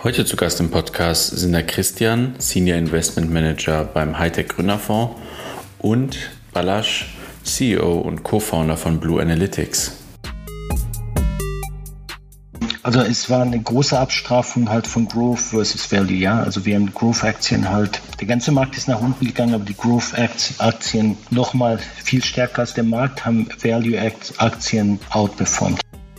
Heute zu Gast im Podcast sind der Christian, Senior Investment Manager beim Hightech Gründerfonds, und Balázs, CEO und Co-Founder von Blue Analytics. Also es war eine große Abstrafung halt von Growth versus Value, ja. Also wir haben Growth-Aktien halt, der ganze Markt ist nach unten gegangen, aber die Growth-Aktien nochmal viel stärker als der Markt haben Value-Aktien outperformed.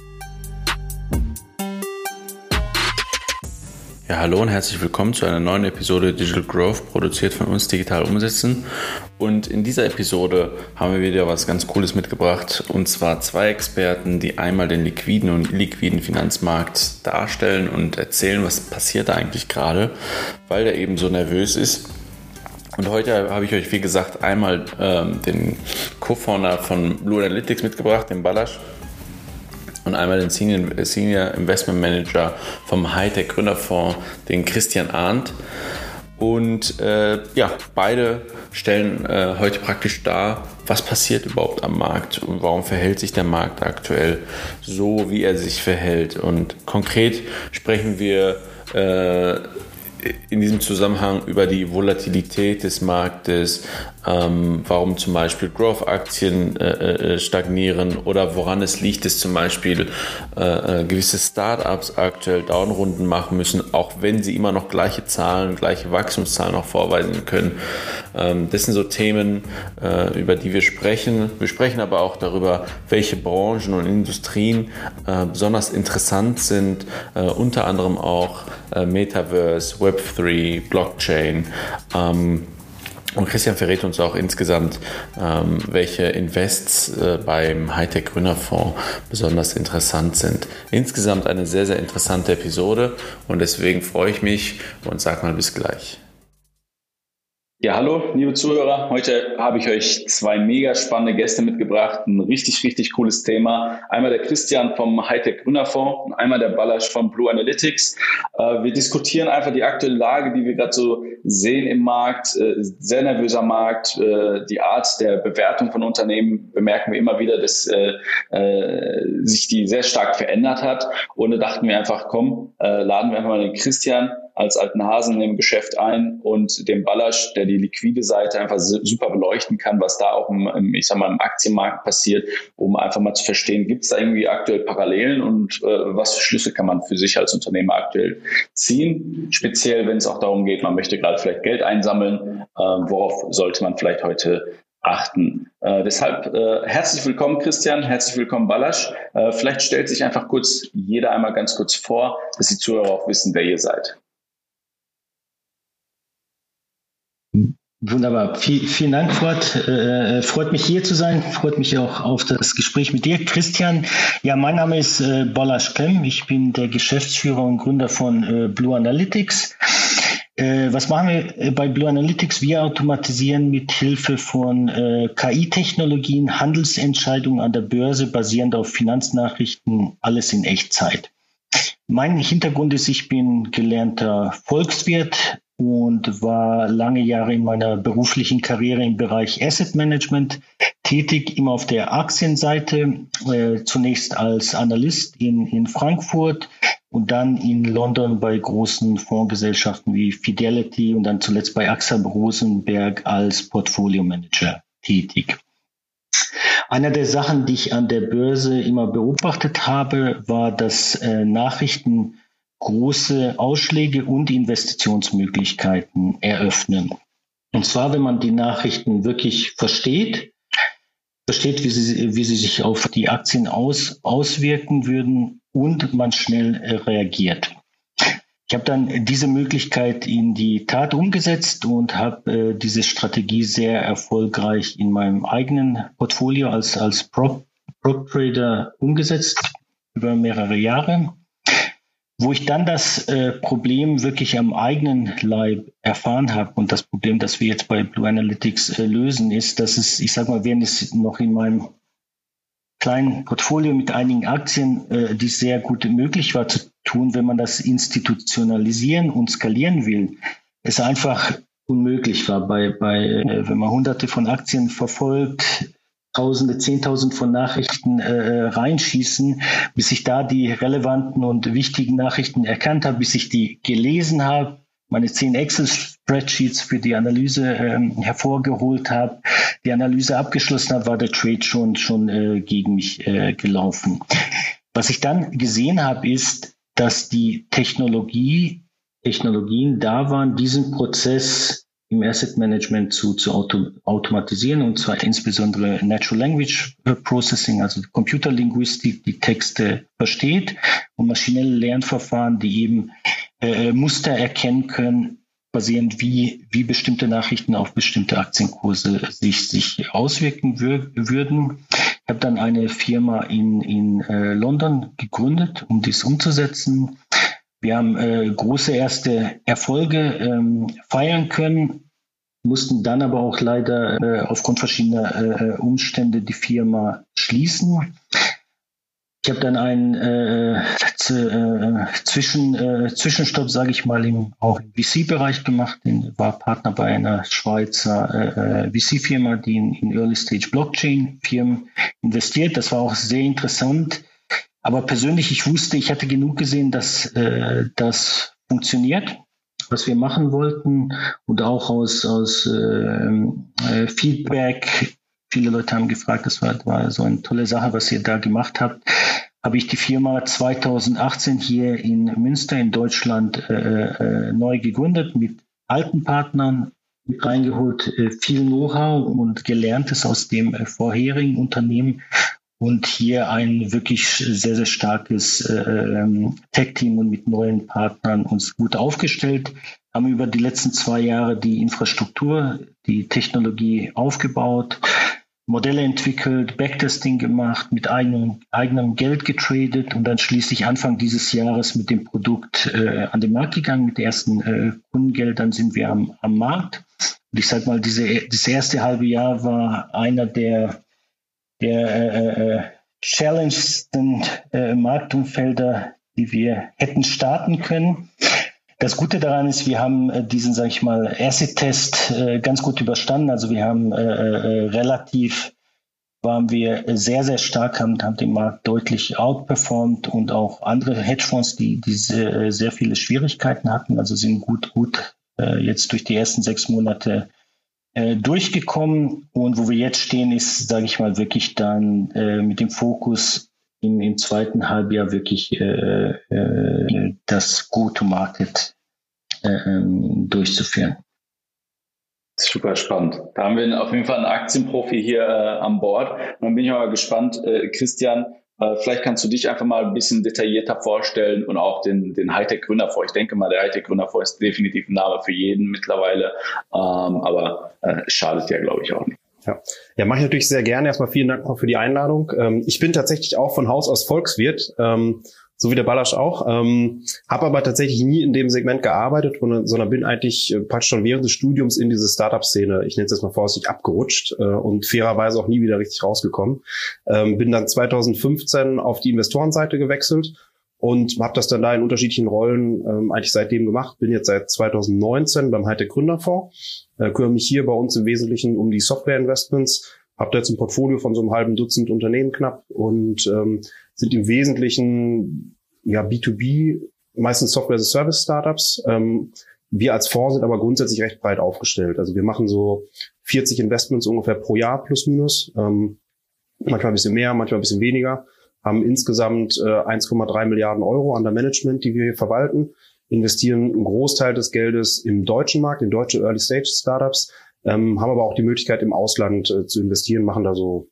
Ja, hallo und herzlich willkommen zu einer neuen Episode Digital Growth, produziert von uns Digital Umsetzen. Und in dieser Episode haben wir wieder was ganz Cooles mitgebracht, und zwar zwei Experten, die einmal den liquiden und illiquiden Finanzmarkt darstellen und erzählen, was passiert da eigentlich gerade, weil der eben so nervös ist. Und heute habe ich euch, wie gesagt, einmal den Co-Founder von Blue Analytics mitgebracht, den Balázs, und einmal den Senior Investment Manager vom Hightech Gründerfonds, den Christian Arndt. Und beide stellen heute praktisch dar, was passiert überhaupt am Markt und warum verhält sich der Markt aktuell so, wie er sich verhält. Und konkret sprechen wir in diesem Zusammenhang über die Volatilität des Marktes, warum zum Beispiel Growth-Aktien stagnieren oder woran es liegt, dass zum Beispiel gewisse Startups aktuell Downrunden machen müssen, auch wenn sie immer noch gleiche Zahlen, gleiche Wachstumszahlen auch vorweisen können. Das sind so Themen, über die wir sprechen. Wir sprechen aber auch darüber, welche Branchen und Industrien besonders interessant sind, unter anderem auch Metaverse, Web3, Blockchain. Und Christian verrät uns auch insgesamt, welche Invests beim Hightech Gründerfonds besonders interessant sind. Insgesamt eine sehr, sehr interessante Episode, und deswegen freue ich mich und sage mal bis gleich. Ja, hallo, liebe Zuhörer. Heute habe ich euch zwei mega spannende Gäste mitgebracht. Ein richtig, richtig cooles Thema. Einmal der Christian vom Hightech Gründerfonds und einmal der Balázs von Blue Analytics. Wir diskutieren einfach die aktuelle Lage, die wir gerade so sehen im Markt. Sehr nervöser Markt. Die Art der Bewertung von Unternehmen bemerken wir immer wieder, dass sich die sehr stark verändert hat. Und da dachten wir einfach, laden wir einfach mal den Christian als alten Hasen im Geschäft ein und den Balázs, der die liquide Seite einfach super beleuchten kann, was da auch im Aktienmarkt passiert, um einfach mal zu verstehen, gibt es da irgendwie aktuell Parallelen und was für Schlüsse kann man für sich als Unternehmer aktuell ziehen, speziell wenn es auch darum geht, man möchte gerade vielleicht Geld einsammeln, worauf sollte man vielleicht heute achten. Deshalb herzlich willkommen Christian, herzlich willkommen Balázs. Vielleicht stellt sich einfach jeder einmal ganz kurz vor, dass die Zuhörer auch wissen, wer ihr seid. Wunderbar. Vielen Dank, freut mich hier zu sein. Freut mich auch auf das Gespräch mit dir, Christian. Ja, mein Name ist Balázs Klemm. Ich bin der Geschäftsführer und Gründer von Blue Analytics. Was machen wir bei Blue Analytics? Wir automatisieren mit Hilfe von KI-Technologien Handelsentscheidungen an der Börse basierend auf Finanznachrichten, alles in Echtzeit. Mein Hintergrund ist, ich bin gelernter Volkswirt und war lange Jahre in meiner beruflichen Karriere im Bereich Asset Management tätig, immer auf der Aktienseite, zunächst als Analyst in Frankfurt und dann in London bei großen Fondsgesellschaften wie Fidelity und dann zuletzt bei AXA Rosenberg als Portfolio Manager tätig. Einer der Sachen, die ich an der Börse immer beobachtet habe, war, dass Nachrichten große Ausschläge und Investitionsmöglichkeiten eröffnen. Und zwar, wenn man die Nachrichten wirklich versteht, wie sie sich auf die Aktien auswirken würden und man schnell reagiert. Ich habe dann diese Möglichkeit in die Tat umgesetzt und habe diese Strategie sehr erfolgreich in meinem eigenen Portfolio als Prop Trader umgesetzt über mehrere Jahre. Wo ich dann das Problem wirklich am eigenen Leib erfahren habe, und das Problem, das wir jetzt bei Blue Analytics lösen, ist, dass es, während es noch in meinem kleinen Portfolio mit einigen Aktien, die sehr gut möglich war zu tun, wenn man das institutionalisieren und skalieren will, es einfach unmöglich war. Wenn man hunderte von Aktien verfolgt, Tausende, 10.000 von Nachrichten reinschießen, bis ich da die relevanten und wichtigen Nachrichten erkannt habe, bis ich die gelesen habe, meine 10 Excel-Spreadsheets für die Analyse hervorgeholt habe, die Analyse abgeschlossen habe, war der Trade schon gegen mich gelaufen. Was ich dann gesehen habe, ist, dass die Technologien da waren, diesen Prozess im Asset Management zu automatisieren, und zwar insbesondere Natural Language Processing, also Computerlinguistik, die Texte versteht, und maschinelle Lernverfahren, die eben Muster erkennen können, basierend wie bestimmte Nachrichten auf bestimmte Aktienkurse sich auswirken würden. Ich habe dann eine Firma in London gegründet, um dies umzusetzen. Wir haben große erste Erfolge feiern können, mussten dann aber auch leider aufgrund verschiedener Umstände die Firma schließen. Ich habe dann einen Zwischenstopp, sage ich mal, auch im VC-Bereich gemacht. War Partner bei einer Schweizer VC-Firma, die in Early-Stage-Blockchain-Firmen investiert. Das war auch sehr interessant. Aber persönlich, ich hatte genug gesehen, dass das funktioniert, was wir machen wollten, und auch aus Feedback. Viele Leute haben gefragt, das war so eine tolle Sache, was ihr da gemacht habt. Habe ich die Firma 2018 hier in Münster in Deutschland neu gegründet, mit alten Partnern mit reingeholt, viel Know-how und Gelerntes aus dem vorherigen Unternehmen. Und hier ein wirklich sehr, sehr starkes Tech-Team und mit neuen Partnern uns gut aufgestellt. Haben über die letzten 2 Jahre die Infrastruktur, die Technologie aufgebaut, Modelle entwickelt, Backtesting gemacht, mit eigenem Geld getradet und dann schließlich Anfang dieses Jahres mit dem Produkt an den Markt gegangen. Mit den ersten Kundengeldern sind wir am Markt. Und ich sage mal, das erste halbe Jahr war einer der challengesten Marktumfelder, die wir hätten starten können. Das Gute daran ist, wir haben diesen, sage ich mal, Acid-Test ganz gut überstanden. Also wir haben waren wir sehr, sehr stark, haben den Markt deutlich outperformed, und auch andere Hedgefonds, die sehr viele Schwierigkeiten hatten, also sind gut jetzt durch die ersten 6 Monate durchgekommen. Und wo wir jetzt stehen, ist, sage ich mal, wirklich dann mit dem Fokus im zweiten Halbjahr wirklich das Go-to-Market durchzuführen. Super spannend. Da haben wir auf jeden Fall einen Aktienprofi hier an Bord. Und dann bin ich mal gespannt, Christian, vielleicht kannst du dich einfach mal ein bisschen detaillierter vorstellen und auch den Hightech-Gründerfonds. Ich denke mal, der Hightech-Gründerfonds ist definitiv ein Name für jeden mittlerweile, aber schadet ja, glaube ich, auch nicht. Ja, mache ich natürlich sehr gerne. Erstmal vielen Dank noch für die Einladung. Ich bin tatsächlich auch von Haus aus Volkswirt, so wie der Ballasch auch. Habe aber tatsächlich nie in dem Segment gearbeitet, sondern bin eigentlich praktisch schon während des Studiums in diese Startup-Szene, ich nenne es jetzt mal vorsichtig, abgerutscht und fairerweise auch nie wieder richtig rausgekommen. Bin dann 2015 auf die Investorenseite gewechselt und habe das dann da in unterschiedlichen Rollen eigentlich seitdem gemacht. Bin jetzt seit 2019 beim Hightech Gründerfonds, kümmere mich hier bei uns im Wesentlichen um die Software-Investments, habe da jetzt ein Portfolio von so einem halben Dutzend Unternehmen knapp und sind im Wesentlichen B2B, meistens Software-as-a-Service-Startups. Wir als Fonds sind aber grundsätzlich recht breit aufgestellt. Also wir machen so 40 Investments ungefähr pro Jahr plus minus, manchmal ein bisschen mehr, manchmal ein bisschen weniger. Haben insgesamt 1,3 Milliarden Euro under Management, die wir hier verwalten, investieren einen Großteil des Geldes im deutschen Markt, in deutsche Early-Stage-Startups, haben aber auch die Möglichkeit, im Ausland zu investieren, machen da so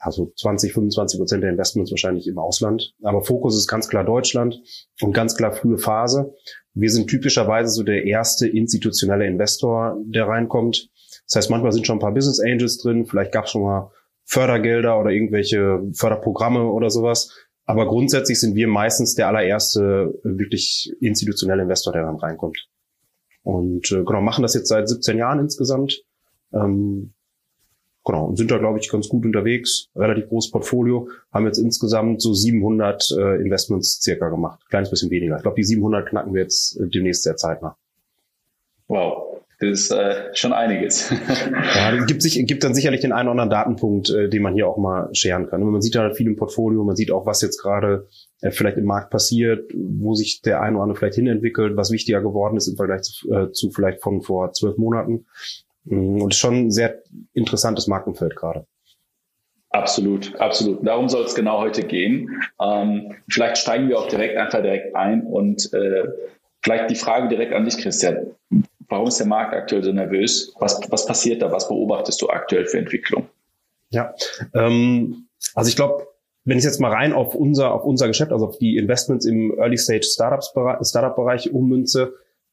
20-25% der Investments wahrscheinlich im Ausland. Aber Fokus ist ganz klar Deutschland und ganz klar frühe Phase. Wir sind typischerweise so der erste institutionelle Investor, der reinkommt. Das heißt, manchmal sind schon ein paar Business Angels drin, vielleicht gab es schon mal Fördergelder oder irgendwelche Förderprogramme oder sowas. Aber grundsätzlich sind wir meistens der allererste wirklich institutionelle Investor, der dann reinkommt. Und machen das jetzt seit 17 Jahren insgesamt. Und sind da, glaube ich, ganz gut unterwegs. Relativ großes Portfolio. Haben jetzt insgesamt so 700 Investments circa gemacht. Kleines bisschen weniger. Ich glaube, die 700 knacken wir jetzt demnächst sehr zeitnah. Wow. Das ist schon einiges. Ja, es gibt dann sicherlich den einen oder anderen Datenpunkt, den man hier auch mal scheren kann. Und man sieht halt viel im Portfolio, man sieht auch, was jetzt gerade vielleicht im Markt passiert, wo sich der eine oder andere vielleicht hinentwickelt, was wichtiger geworden ist im Vergleich zu vielleicht von vor 12 Monaten. Und es ist schon ein sehr interessantes Marktumfeld gerade. Absolut, absolut. Darum soll es genau heute gehen. Vielleicht steigen wir auch direkt ein und vielleicht die Frage direkt an dich, Christian. Warum ist der Markt aktuell so nervös? Was passiert da? Was beobachtest du aktuell für Entwicklung? Ja, also ich glaube, wenn ich jetzt mal rein auf unser Geschäft, also auf die Investments im Early-Stage-Startup-Bereich ummünze,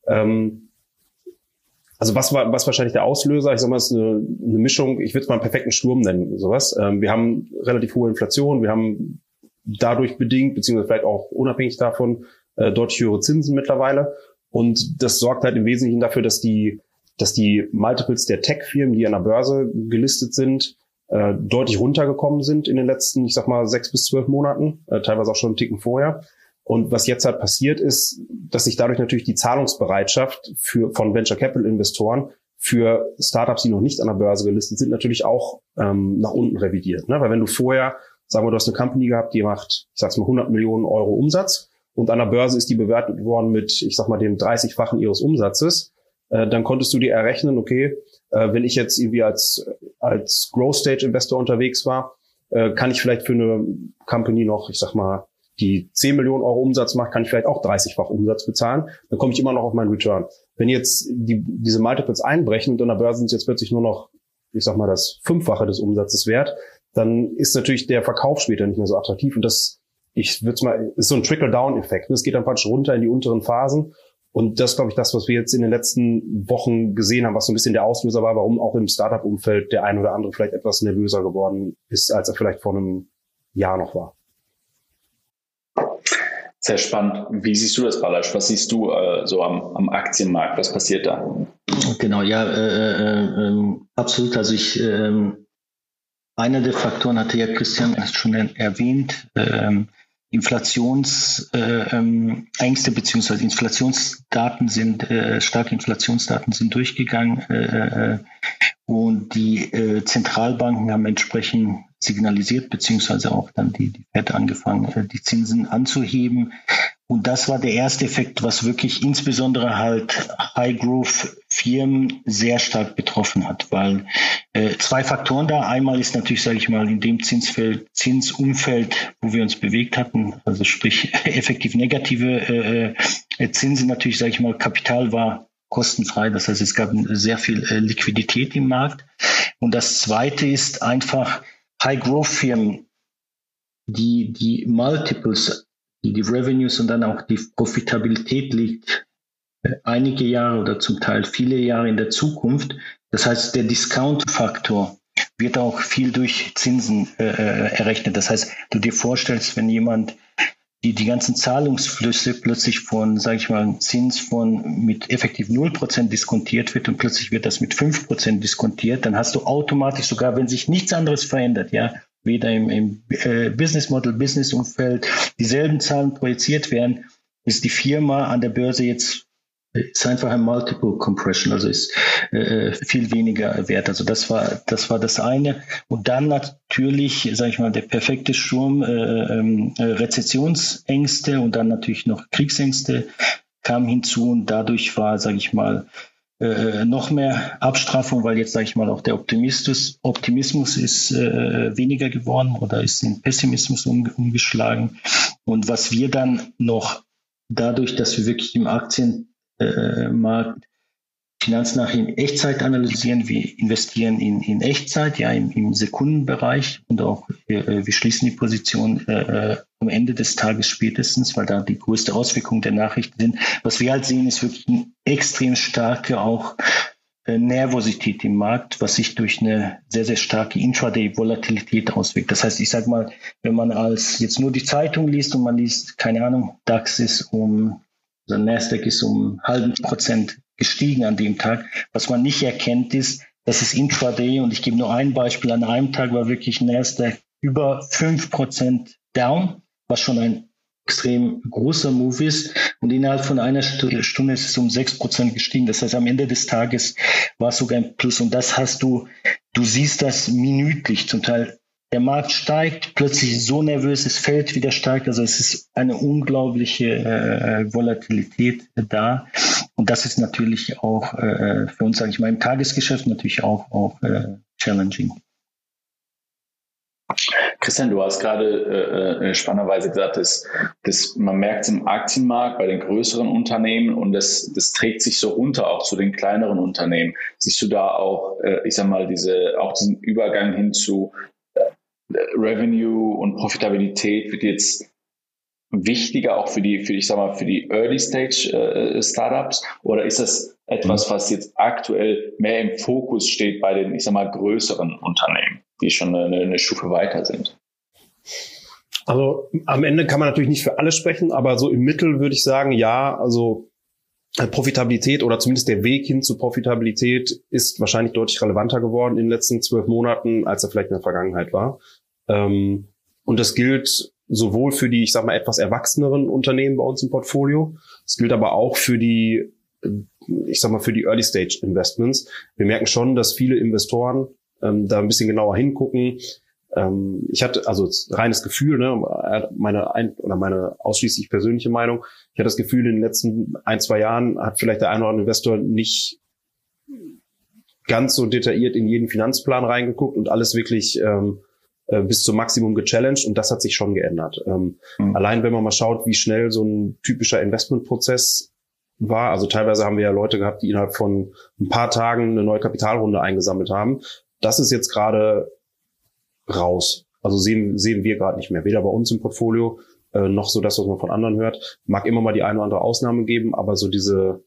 also was wahrscheinlich der Auslöser? Ich sag mal, es ist eine Mischung, ich würde es mal einen perfekten Sturm nennen, sowas. Wir haben relativ hohe Inflation, wir haben dadurch bedingt, beziehungsweise vielleicht auch unabhängig davon, deutlich höhere Zinsen mittlerweile. Und das sorgt halt im Wesentlichen dafür, dass die Multiples der Tech-Firmen, die an der Börse gelistet sind, deutlich runtergekommen sind in den letzten, ich sag mal, 6 bis 12 Monaten, teilweise auch schon einen Ticken vorher. Und was jetzt halt passiert ist, dass sich dadurch natürlich die Zahlungsbereitschaft von Venture Capital Investoren für Startups, die noch nicht an der Börse gelistet sind, natürlich auch nach unten revidiert. Ne? Weil wenn du vorher, sagen wir, du hast eine Company gehabt, die macht, ich sag's mal, 100 Millionen Euro Umsatz und an der Börse ist die bewertet worden mit, ich sag mal, dem 30-fachen ihres Umsatzes, dann konntest du dir errechnen, okay, wenn ich jetzt irgendwie als Growth Stage Investor unterwegs war, kann ich vielleicht für eine Company noch, ich sag mal, die 10 Millionen Euro Umsatz macht, kann ich vielleicht auch 30-fach Umsatz bezahlen. Dann komme ich immer noch auf meinen Return. Wenn jetzt diese Multiples einbrechen und an der Börse sind jetzt plötzlich nur noch, ich sag mal, das 5-fache des Umsatzes wert, dann ist natürlich der Verkauf später nicht mehr so attraktiv. Und das, ist so ein Trickle-Down-Effekt. Es geht dann praktisch runter in die unteren Phasen. Und das ist, glaube ich, das, was wir jetzt in den letzten Wochen gesehen haben, was so ein bisschen der Auslöser war, warum auch im Startup-Umfeld der ein oder andere vielleicht etwas nervöser geworden ist, als er vielleicht vor einem Jahr noch war. Sehr spannend. Wie siehst du das, Balázs? Was siehst du so am Aktienmarkt? Was passiert da? Genau, ja, absolut. Also einer der Faktoren hatte ja Christian schon erwähnt, Inflationsängste beziehungsweise Inflationsdaten starke Inflationsdaten sind durchgegangen und die Zentralbanken haben entsprechend signalisiert, beziehungsweise auch dann die Fed angefangen, die Zinsen anzuheben. Und das war der erste Effekt, was wirklich insbesondere halt High-Growth-Firmen sehr stark betroffen hat, weil zwei Faktoren da. Einmal ist natürlich, sage ich mal, in dem Zinsumfeld, wo wir uns bewegt hatten, also sprich effektiv negative Zinsen, natürlich, sage ich mal, Kapital war kostenfrei. Das heißt, es gab sehr viel Liquidität im Markt. Und das Zweite ist einfach High-Growth-Firmen, die Multiples, die Revenues und dann auch die Profitabilität liegt einige Jahre oder zum Teil viele Jahre in der Zukunft. Das heißt, der Discount-Faktor wird auch viel durch Zinsen errechnet. Das heißt, du dir vorstellst, wenn jemand die ganzen Zahlungsflüsse plötzlich von, sage ich mal, Zins mit effektiv 0% diskontiert wird und plötzlich wird das mit 5% diskontiert, dann hast du automatisch, sogar wenn sich nichts anderes verändert, ja, weder im Business Model, Business-Umfeld dieselben Zahlen projiziert werden, ist die Firma an der Börse jetzt ist einfach ein Multiple Compression, also ist viel weniger wert. Also das war das eine. Und dann natürlich, sage ich mal, der perfekte Sturm, Rezessionsängste und dann natürlich noch Kriegsängste kamen hinzu und dadurch war, sage ich mal, noch mehr Abstrafung, weil jetzt, sage ich mal, auch der Optimismus ist weniger geworden oder ist in Pessimismus umgeschlagen. Und was wir dann noch dadurch, dass wir wirklich im Aktienmarkt Finanznachrichten in Echtzeit analysieren, wir investieren in Echtzeit, ja im Sekundenbereich und auch wir schließen die Position am Ende des Tages spätestens, weil da die größte Auswirkung der Nachrichten sind. Was wir halt sehen, ist wirklich eine extrem starke auch Nervosität im Markt, was sich durch eine sehr, sehr starke Intraday-Volatilität auswirkt. Das heißt, ich sage mal, wenn man als jetzt nur die Zeitung liest und man liest, keine Ahnung, DAX ist also Nasdaq ist 0,5% gestiegen an dem Tag. Was man nicht erkennt ist, das ist Intraday und ich gebe nur ein Beispiel. An einem Tag war wirklich Nasdaq über 5% down, was schon ein extrem großer Move ist und innerhalb von einer Stunde ist es um 6% gestiegen. Das heißt, am Ende des Tages war es sogar ein Plus und das du siehst das minütlich zum Teil. Der Markt steigt, plötzlich so nervös, es fällt wieder stark. Also es ist eine unglaubliche Volatilität da und das ist natürlich auch für uns, sage ich mal, im Tagesgeschäft natürlich auch challenging. Christian, du hast gerade spannenderweise gesagt, dass man merkt es im Aktienmarkt bei den größeren Unternehmen und das trägt sich so runter auch zu den kleineren Unternehmen. Siehst du da auch, diesen Übergang hin zu Revenue und Profitabilität wird jetzt wichtiger auch für die Early Stage Startups oder ist das etwas, was jetzt aktuell mehr im Fokus steht bei den, größeren Unternehmen, die schon eine Stufe weiter sind? Also am Ende kann man natürlich nicht für alle sprechen, aber so im Mittel würde ich sagen, ja, also Profitabilität oder zumindest der Weg hin zu Profitabilität ist wahrscheinlich deutlich relevanter geworden in den letzten 12 Monaten, als er vielleicht in der Vergangenheit war. Und das gilt sowohl für die, etwas erwachseneren Unternehmen bei uns im Portfolio. Es gilt aber auch für die, für die Early Stage Investments. Wir merken schon, dass viele Investoren da ein bisschen genauer hingucken. Ich hatte also reines Gefühl, meine ausschließlich persönliche Meinung. Ich hatte das Gefühl, in den letzten 1-2 Jahren hat vielleicht der eine oder andere Investor nicht ganz so detailliert in jeden Finanzplan reingeguckt und alles wirklich bis zum Maximum gechallenged und das hat sich schon geändert. Allein wenn man mal schaut, wie schnell so ein typischer Investmentprozess war, also teilweise haben wir ja Leute gehabt, die innerhalb von ein paar Tagen eine neue Kapitalrunde eingesammelt haben. Das ist jetzt gerade raus. Also sehen wir gerade nicht mehr. Weder bei uns im Portfolio noch so das, was man von anderen hört. Mag immer mal die eine oder andere Ausnahme geben, aber so diese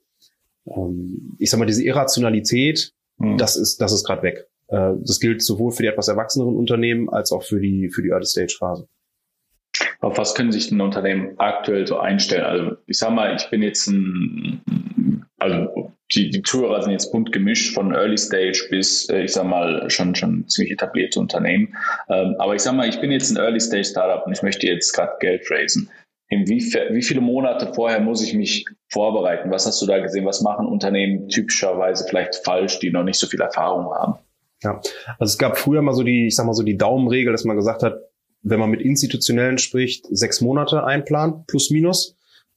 Irrationalität, das ist gerade weg. Das gilt sowohl für die etwas erwachseneren Unternehmen als auch für die Early-Stage-Phase. Auf was können sich denn Unternehmen aktuell so einstellen? Also ich bin jetzt die Zuhörer sind jetzt bunt gemischt von Early Stage bis, schon ziemlich etablierte Unternehmen. Aber ich bin jetzt ein Early Stage Startup und ich möchte jetzt gerade Geld raisen. Wie viele Monate vorher muss ich mich vorbereiten? Was hast du da gesehen? Was machen Unternehmen typischerweise vielleicht falsch, die noch nicht so viel Erfahrung haben? Ja, also es gab früher mal so die Daumenregel, dass man gesagt hat, wenn man mit Institutionellen spricht, 6 Monate einplanen, plus minus.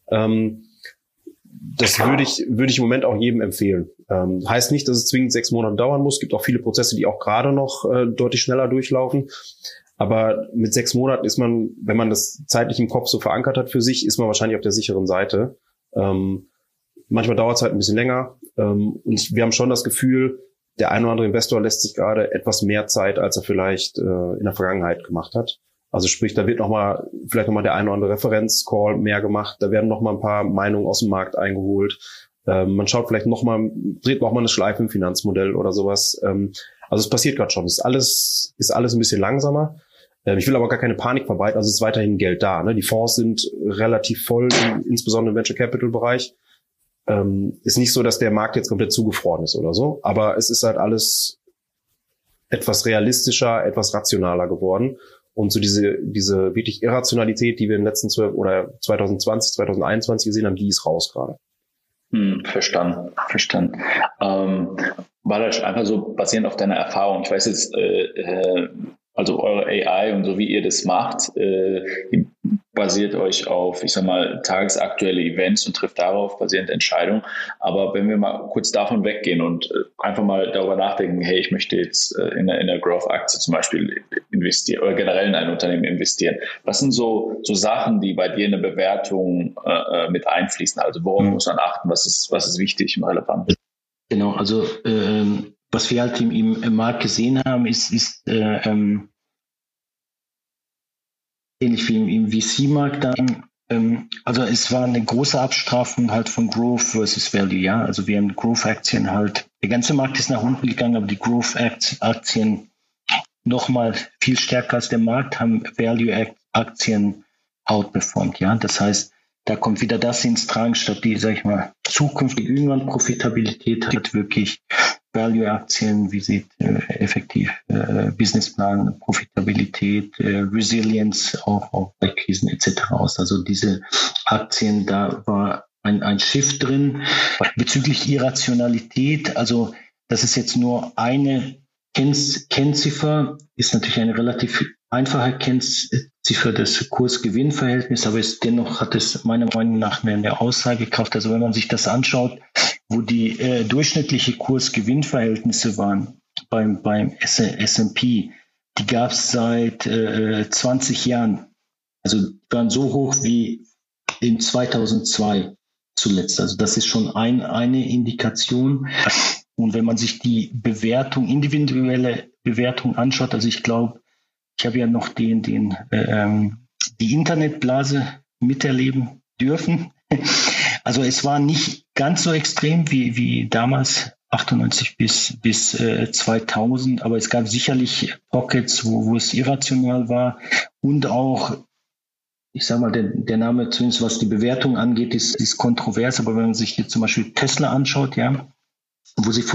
Das würde ich im Moment auch jedem empfehlen. Heißt nicht, dass es zwingend 6 Monate dauern muss. Es gibt auch viele Prozesse, die auch gerade noch deutlich schneller durchlaufen. Aber mit 6 Monaten ist man, wenn man das zeitlich im Kopf so verankert hat für sich, ist man wahrscheinlich auf der sicheren Seite. Manchmal dauert es halt ein bisschen länger. Und wir haben schon das Gefühl, der ein oder andere Investor lässt sich gerade etwas mehr Zeit, als er vielleicht in der Vergangenheit gemacht hat. Also sprich, da wird vielleicht nochmal der ein oder andere Referenzcall mehr gemacht. Da werden nochmal ein paar Meinungen aus dem Markt eingeholt. Man schaut vielleicht dreht nochmal eine Schleife im Finanzmodell oder sowas. Also es passiert gerade schon. Ist alles ein bisschen langsamer. Ich will aber gar keine Panik verbreiten. Also es ist weiterhin Geld da. Ne? Die Fonds sind relativ voll, insbesondere im Venture Capital Bereich. Ist nicht so, dass der Markt jetzt komplett zugefroren ist oder so. Aber es ist halt alles etwas realistischer, etwas rationaler geworden. Und so diese wirklich Irrationalität, die wir in den letzten 2020, 2021 gesehen haben, die ist raus gerade. Verstanden. War das einfach so basierend auf deiner Erfahrung? Ich weiß jetzt, also eure AI und so wie ihr das macht, basiert euch auf, tagesaktuelle Events und trifft darauf basierend Entscheidungen. Aber wenn wir mal kurz davon weggehen und einfach mal darüber nachdenken, hey, ich möchte jetzt in eine Growth-Aktie zum Beispiel investieren oder generell in ein Unternehmen investieren. Was sind so Sachen, die bei dir in eine Bewertung mit einfließen? Also worauf muss man achten? Was ist wichtig und relevant? Genau, also was wir halt im Markt gesehen haben, ist ähnlich wie im VC-Markt dann. Also es war eine große Abstrafung halt von Growth versus Value, ja. Also wir haben Growth-Aktien halt, der ganze Markt ist nach unten gegangen, aber die Growth-Aktien nochmal viel stärker als der Markt haben Value-Aktien outperformed, ja. Das heißt, da kommt wieder das ins Tragen, statt die, zukünftige irgendwann Profitabilität halt wirklich Value-Aktien, wie sieht effektiv Businessplan, Profitabilität, Resilience auch bei Krisen etc. aus. Also diese Aktien, da war ein Shift drin. Bezüglich Irrationalität, also das ist jetzt nur eine Kennziffer, ist natürlich eine relativ einfache Kennziffer des Kurs-Gewinn-Verhältnisses, aber dennoch hat es meiner Meinung nach eine Aussagekraft. Also wenn man sich das anschaut, wo die durchschnittliche Kurs-Gewinn-Verhältnisse waren beim S&P, die gab es seit 20 Jahren. Also die waren so hoch wie in 2002 zuletzt. Also das ist schon eine Indikation. Und wenn man sich die Bewertung, individuelle Bewertung anschaut, also ich glaube, ich habe ja noch die Internetblase miterleben dürfen. Also es war nicht ganz so extrem wie damals, 98 bis 2000, aber es gab sicherlich Pockets, wo es irrational war und auch, ich sag mal, der Name, zumindest was die Bewertung angeht, ist kontrovers, aber wenn man sich jetzt zum Beispiel Tesla anschaut, ja, wo sie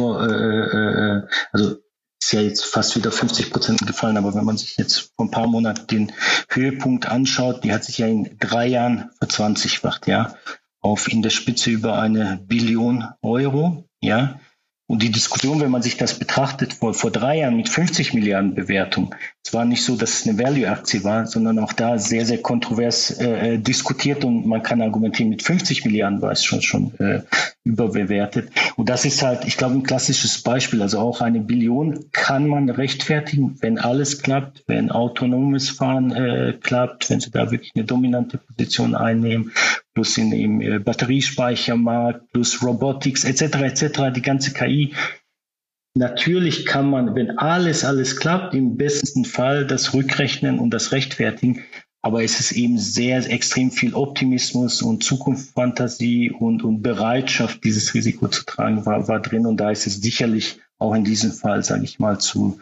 also ist ja jetzt fast wieder 50% gefallen, aber wenn man sich jetzt vor ein paar Monaten den Höhepunkt anschaut, die hat sich ja in 3 Jahren verzwanzigfacht, ja, auf in der Spitze über 1 Billion Euro, ja. Und die Diskussion, wenn man sich das betrachtet, vor 3 Jahren mit 50 Milliarden Bewertung, es war nicht so, dass es eine Value-Aktie war, sondern auch da sehr, sehr kontrovers diskutiert und man kann argumentieren, mit 50 Milliarden war es schon überbewertet. Und das ist halt, ich glaube, ein klassisches Beispiel. Also auch 1 Billion kann man rechtfertigen, wenn alles klappt, wenn autonomes Fahren klappt, wenn sie da wirklich eine dominante Position einnehmen, plus im Batteriespeichermarkt, plus Robotics etc., die ganze KI. Natürlich kann man, wenn alles klappt, im besten Fall das rückrechnen und das rechtfertigen. Aber es ist eben sehr extrem viel Optimismus und Zukunftsfantasie und Bereitschaft, dieses Risiko zu tragen, war drin. Und da ist es sicherlich auch in diesem Fall, sage ich mal, zu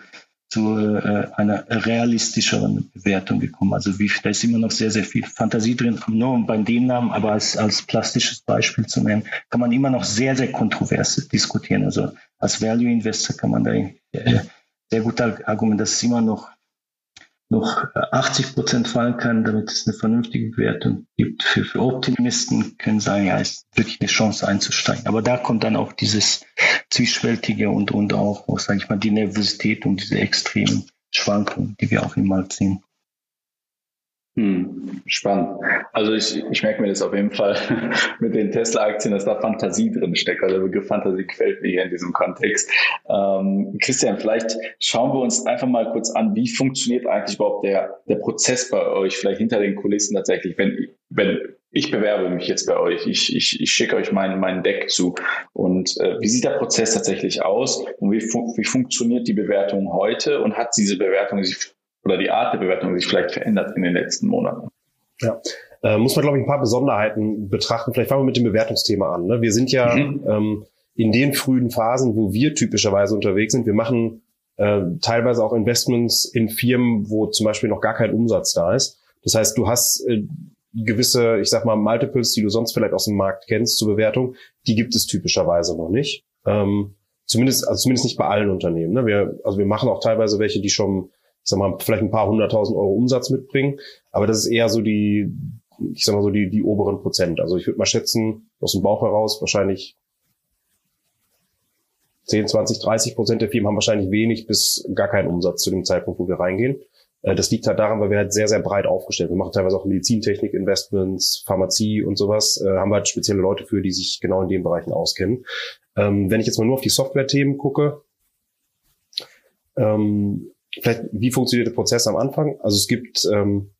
einer realistischeren Bewertung gekommen. Also da ist immer noch sehr, sehr viel Fantasie drin. Nur bei dem Namen, aber als plastisches Beispiel zu nennen, kann man immer noch sehr, sehr kontrovers diskutieren. Also als Value Investor kann man da sehr gut argumentieren, dass es immer noch 80% fallen kann, damit es eine vernünftige Bewertung gibt. Für Optimisten können sagen, ja, ist wirklich eine Chance einzusteigen. Aber da kommt dann auch dieses Zwiespältige und auch, sage ich mal, die Nervosität und diese extremen Schwankungen, die wir auch im Markt sehen. Spannend. Also ich merke mir das auf jeden Fall mit den Tesla-Aktien, dass da Fantasie drin steckt. Also der Begriff Fantasie gefällt mir hier in diesem Kontext. Christian, vielleicht schauen wir uns einfach mal kurz an, wie funktioniert eigentlich überhaupt der Prozess bei euch, vielleicht hinter den Kulissen tatsächlich, wenn ich bewerbe mich jetzt bei euch, ich schicke euch meinen Deck zu. Und wie sieht der Prozess tatsächlich aus und wie funktioniert die Bewertung heute und hat diese Bewertung oder die Art der Bewertung sich vielleicht verändert in den letzten Monaten? Ja, muss man, glaube ich, ein paar Besonderheiten betrachten. Vielleicht fangen wir mit dem Bewertungsthema an. Ne? Wir sind ja in den frühen Phasen, wo wir typischerweise unterwegs sind. Wir machen teilweise auch Investments in Firmen, wo zum Beispiel noch gar kein Umsatz da ist. Das heißt, du hast gewisse, ich sag mal, Multiples, die du sonst vielleicht aus dem Markt kennst zur Bewertung, die gibt es typischerweise noch nicht. Zumindest nicht bei allen Unternehmen. Ne? Wir machen auch teilweise welche, die schon, ich sag mal, vielleicht ein paar 100.000 Euro Umsatz mitbringen. Aber das ist eher so die oberen Prozent. Also ich würde mal schätzen, aus dem Bauch heraus wahrscheinlich 10, 20, 30% der Firmen haben wahrscheinlich wenig bis gar keinen Umsatz zu dem Zeitpunkt, wo wir reingehen. Das liegt halt daran, weil wir halt sehr, sehr breit aufgestellt sind. Wir machen teilweise auch Medizintechnik, Investments, Pharmazie und sowas. Haben wir halt spezielle Leute für, die sich genau in den Bereichen auskennen. Wenn ich jetzt mal nur auf die Software-Themen gucke, vielleicht, wie funktioniert der Prozess am Anfang? Also es gibt, gibt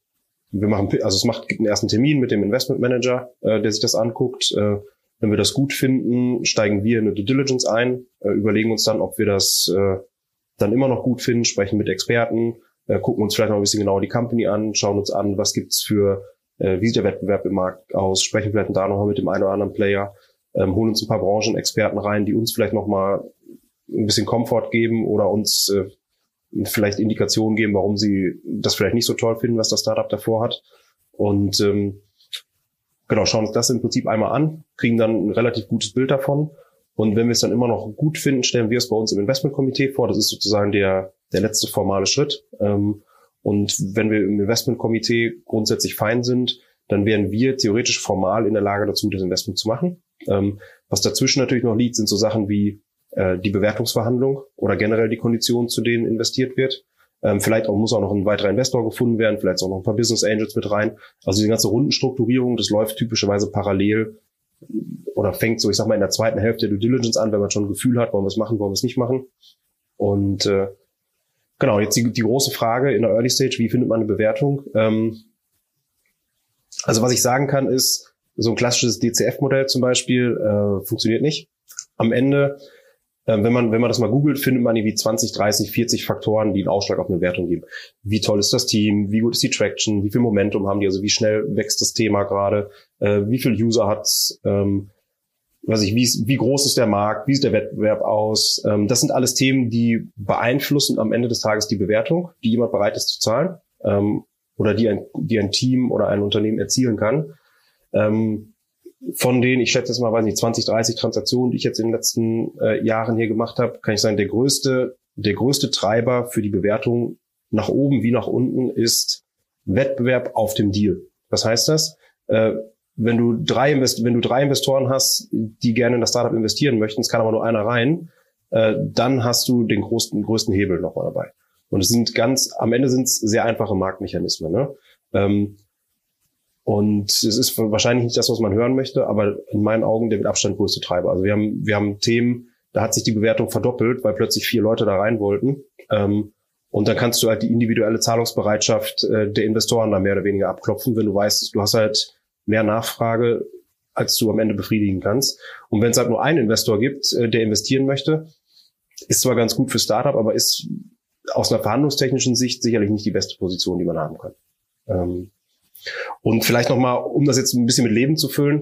einen ersten Termin mit dem Investment Manager, der sich das anguckt. Wenn wir das gut finden, steigen wir in eine Due Diligence ein, überlegen uns dann, ob wir das dann immer noch gut finden, sprechen mit Experten, gucken uns vielleicht noch ein bisschen genauer die Company an, schauen uns an, was gibt's für, wie sieht der Wettbewerb im Markt aus, sprechen vielleicht da nochmal mit dem einen oder anderen Player, holen uns ein paar Branchenexperten rein, die uns vielleicht nochmal ein bisschen Komfort geben oder uns vielleicht Indikationen geben, warum sie das vielleicht nicht so toll finden, was das Startup davor hat. Und schauen uns das im Prinzip einmal an, kriegen dann ein relativ gutes Bild davon Und wenn wir es dann immer noch gut finden, stellen wir es bei uns im Investmentkomitee vor. Das ist sozusagen der letzte formale Schritt. Und wenn wir im Investmentkomitee grundsätzlich fein sind, dann wären wir theoretisch formal in der Lage dazu, das Investment zu machen. Was dazwischen natürlich noch liegt, sind so Sachen wie die Bewertungsverhandlung oder generell die Konditionen, zu denen investiert wird. Vielleicht muss auch noch ein weiterer Investor gefunden werden, vielleicht auch noch ein paar Business Angels mit rein. Also die ganze Rundenstrukturierung, das läuft typischerweise parallel oder fängt so, ich sag mal, in der zweiten Hälfte der Due Diligence an, wenn man schon ein Gefühl hat, wollen wir es machen, wollen wir es nicht machen. Und genau, jetzt die große Frage in der Early Stage, wie findet man eine Bewertung? Also was ich sagen kann, ist, so ein klassisches DCF-Modell zum Beispiel funktioniert nicht. Am Ende, wenn man das mal googelt, findet man irgendwie 20, 30, 40 Faktoren, die einen Ausschlag auf eine Bewertung geben. Wie toll ist das Team? Wie gut ist die Traction? Wie viel Momentum haben die? Also wie schnell wächst das Thema gerade? Wie viel User hat's? Wie groß ist der Markt? Wie sieht der Wettbewerb aus? Das sind alles Themen, die beeinflussen am Ende des Tages die Bewertung, die jemand bereit ist zu zahlen, oder die ein Team oder ein Unternehmen erzielen kann. Von denen, ich schätze jetzt mal, 20, 30 Transaktionen, die ich jetzt in den letzten Jahren hier gemacht habe, kann ich sagen, der größte Treiber für die Bewertung nach oben wie nach unten ist Wettbewerb auf dem Deal. Was heißt das? Wenn du drei Investoren hast, die gerne in das Startup investieren möchten, es kann aber nur einer rein, dann hast du den größten Hebel nochmal dabei. Und am Ende sind es sehr einfache Marktmechanismen, ne? Und es ist wahrscheinlich nicht das, was man hören möchte, aber in meinen Augen der mit Abstand größte Treiber. Also wir haben Themen, da hat sich die Bewertung verdoppelt, weil plötzlich 4 Leute da rein wollten. Und dann kannst du halt die individuelle Zahlungsbereitschaft der Investoren da mehr oder weniger abklopfen, wenn du weißt, du hast halt mehr Nachfrage, als du am Ende befriedigen kannst. Und wenn es halt nur einen Investor gibt, der investieren möchte, ist zwar ganz gut für Startup, aber ist aus einer verhandlungstechnischen Sicht sicherlich nicht die beste Position, die man haben kann. Und vielleicht nochmal, um das jetzt ein bisschen mit Leben zu füllen.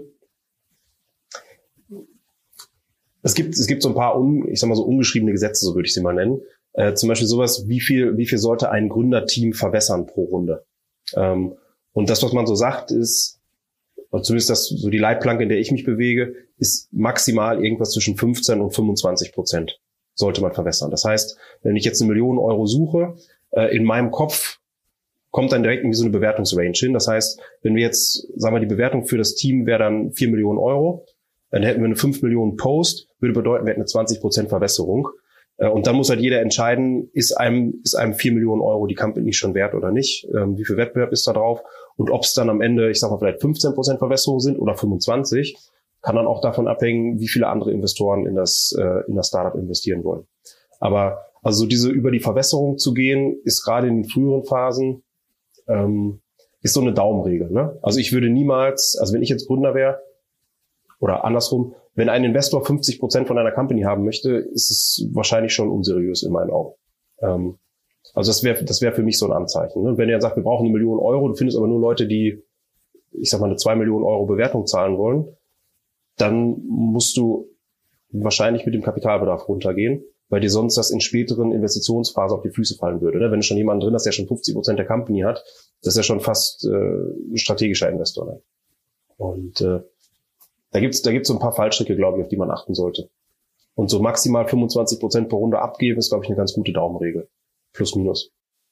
Es gibt so ein paar ungeschriebene Gesetze, so würde ich sie mal nennen. Zum Beispiel sowas, wie viel sollte ein Gründerteam verwässern pro Runde? Und das, was man so sagt, ist, oder zumindest das, so die Leitplanke, in der ich mich bewege, ist maximal irgendwas zwischen 15 und 25% sollte man verwässern. Das heißt, wenn ich jetzt 1 Million Euro suche, in meinem Kopf kommt dann direkt irgendwie so eine Bewertungsrange hin. Das heißt, wenn wir jetzt, sagen wir, die Bewertung für das Team wäre dann 4 Millionen Euro, dann hätten wir eine 5 Millionen Post, würde bedeuten, wir hätten eine 20% Verwässerung. Und dann muss halt jeder entscheiden, ist einem 4 Millionen Euro die Company schon wert oder nicht? Wie viel Wettbewerb ist da drauf? Und ob es dann am Ende, ich sag mal, vielleicht 15% Verwässerung sind oder 25%, kann dann auch davon abhängen, wie viele andere Investoren in das Startup investieren wollen. Aber also diese über die Verwässerung zu gehen, ist gerade in den früheren Phasen ist so eine Daumenregel. Ne? Also ich würde niemals, also wenn ich jetzt Gründer wäre, oder andersrum, wenn ein Investor 50% von einer Company haben möchte, ist es wahrscheinlich schon unseriös in meinen Augen. Also das wäre für mich so ein Anzeichen. Ne? Wenn er sagt, wir brauchen 1 Million Euro, du findest aber nur Leute, die, ich sag mal, eine 2 Millionen Euro Bewertung zahlen wollen, dann musst du wahrscheinlich mit dem Kapitalbedarf runtergehen, weil dir sonst das in späteren Investitionsphasen auf die Füße fallen würde. Ne? Wenn du schon jemanden drin hast, der schon 50% der Company hat, das ist ja schon fast ein strategischer Investor. Ne? Und da gibt's so ein paar Fallstricke, glaube ich, auf die man achten sollte. Und so maximal 25% pro Runde abgeben, ist, glaube ich, eine ganz gute Daumenregel. Plus, minus.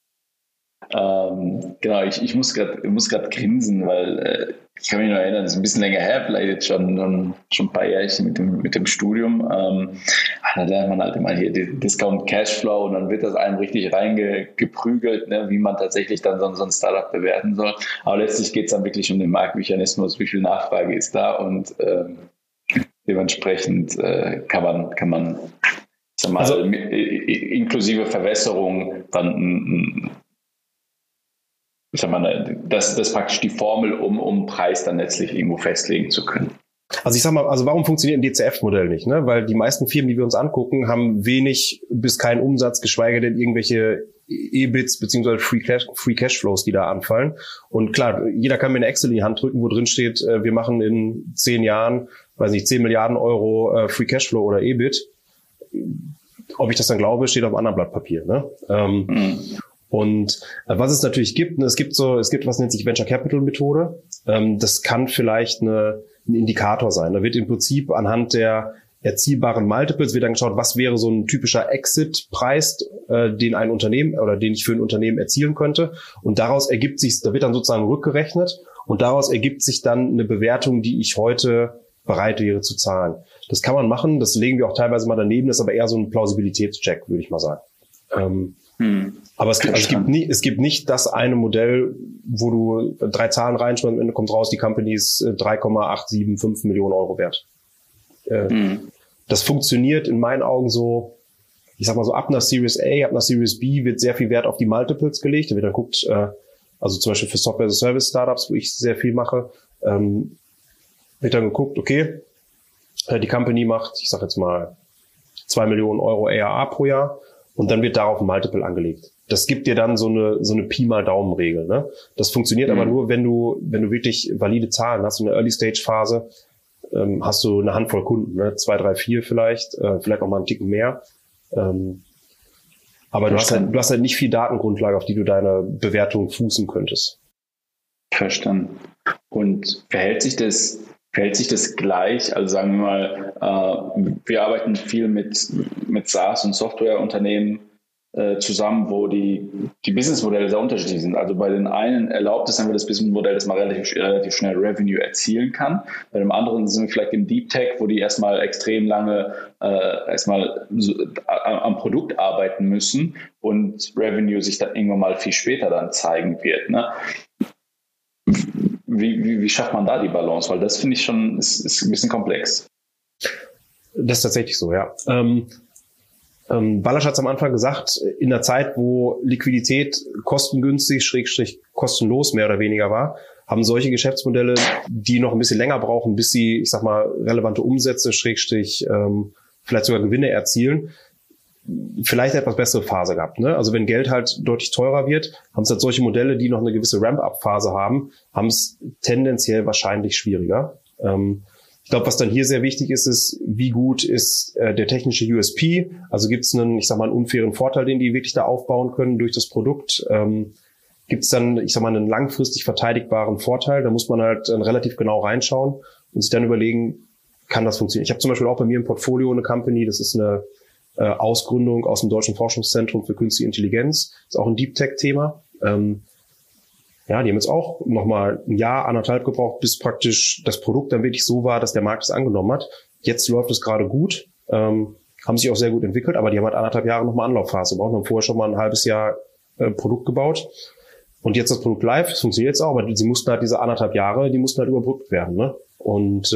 Genau, ich muss gerade grinsen, weil ich kann mich noch erinnern, das ist ein bisschen länger her, vielleicht jetzt schon ein paar Jährchen mit dem Studium. Da lernt man halt immer hier Discount Cashflow und dann wird das einem richtig reingeprügelt, ne, wie man tatsächlich dann so ein Startup bewerten soll. Aber letztlich geht es dann wirklich um den Marktmechanismus, wie viel Nachfrage ist da und dementsprechend kann man ich sag mal, also, inklusive Verwässerung dann ich sag mal, das ist praktisch die Formel, um Preis dann letztlich irgendwo festlegen zu können. Also ich sag mal, also warum funktioniert ein DCF-Modell nicht? Ne? Weil die meisten Firmen, die wir uns angucken, haben wenig bis keinen Umsatz, geschweige denn irgendwelche EBITs bzw. Free Cashflows, die da anfallen. Und klar, jeder kann mir eine Excel in die Hand drücken, wo drin steht, wir machen in 10 Jahren, 10 Milliarden Euro Free Cashflow oder EBIT. Ob ich das dann glaube, steht auf einem anderen Blatt Papier. Ne? Und was es natürlich gibt, es gibt was nennt sich Venture Capital Methode. Das kann vielleicht ein Indikator sein. Da wird im Prinzip anhand der erzielbaren Multiples wird dann geschaut, was wäre so ein typischer Exit-Preis, den ein Unternehmen oder den ich für ein Unternehmen erzielen könnte. Und daraus ergibt sich, da wird dann sozusagen rückgerechnet und daraus ergibt sich dann eine Bewertung, die ich heute bereit wäre zu zahlen. Das kann man machen, das legen wir auch teilweise mal daneben, das ist aber eher so ein Plausibilitätscheck, würde ich mal sagen. Aber es gibt nicht das eine Modell, wo du 3 Zahlen reinschreibst, am Ende kommt raus, die Company ist 3,875 Millionen Euro wert. Das funktioniert in meinen Augen so, ich sag mal so, ab einer Series A, ab einer Series B wird sehr viel Wert auf die Multiples gelegt. Da wird dann guckt, also zum Beispiel für Software-as-a-Service-Startups, wo ich sehr viel mache, wird dann geguckt, okay, die Company macht, ich sag jetzt mal, 2 Millionen Euro ARR pro Jahr und dann wird darauf ein Multiple angelegt. Das gibt dir dann so eine Pi mal Daumen-Regel, ne? Das funktioniert aber nur, wenn du wirklich valide Zahlen hast, in der Early-Stage-Phase, hast du eine Handvoll Kunden, ne? 2, 3, 4 vielleicht noch mal einen Ticken mehr. Aber du hast halt nicht viel Datengrundlage, auf die du deine Bewertung fußen könntest. Verstanden. Und verhält sich das gleich? Also sagen wir mal, wir arbeiten viel mit SaaS- und Softwareunternehmen zusammen, wo die Businessmodelle sehr unterschiedlich sind. Also bei den einen erlaubt es einfach das Businessmodell, dass man relativ schnell Revenue erzielen kann. Bei dem anderen sind wir vielleicht im Deep Tech, wo die erstmal extrem lange am Produkt arbeiten müssen und Revenue sich dann irgendwann mal viel später dann zeigen wird. Ne? Wie schafft man da die Balance? Weil das finde ich schon ist ein bisschen komplex. Das ist tatsächlich so, ja. Balázs hat es am Anfang gesagt, in einer Zeit, wo Liquidität kostengünstig, / kostenlos mehr oder weniger war, haben solche Geschäftsmodelle, die noch ein bisschen länger brauchen, bis sie, ich sag mal, relevante Umsätze / vielleicht sogar Gewinne erzielen, vielleicht eine etwas bessere Phase gehabt. Ne? Also wenn Geld halt deutlich teurer wird, haben es halt solche Modelle, die noch eine gewisse Ramp-up-Phase haben es tendenziell wahrscheinlich schwieriger. Ich glaube, was dann hier sehr wichtig ist, wie gut ist der technische USP? Also gibt es einen unfairen Vorteil, den die wirklich da aufbauen können durch das Produkt? Gibt es dann, einen langfristig verteidigbaren Vorteil? Da muss man halt relativ genau reinschauen und sich dann überlegen, kann das funktionieren? Ich habe zum Beispiel auch bei mir im Portfolio eine Company, das ist eine Ausgründung aus dem Deutschen Forschungszentrum für Künstliche Intelligenz. Ist auch ein Deep Tech-Thema. Die haben jetzt auch nochmal 1 Jahr, 1,5 gebraucht, bis praktisch das Produkt dann wirklich so war, dass der Markt es angenommen hat. Jetzt läuft es gerade gut, haben sich auch sehr gut entwickelt, aber die haben halt 1,5 Jahre nochmal Anlaufphase gebraucht, haben vorher schon mal ein halbes Jahr Produkt gebaut. Und jetzt das Produkt live, das funktioniert jetzt auch, aber sie mussten halt diese 1,5 Jahre, die mussten halt überbrückt werden. Ne? Und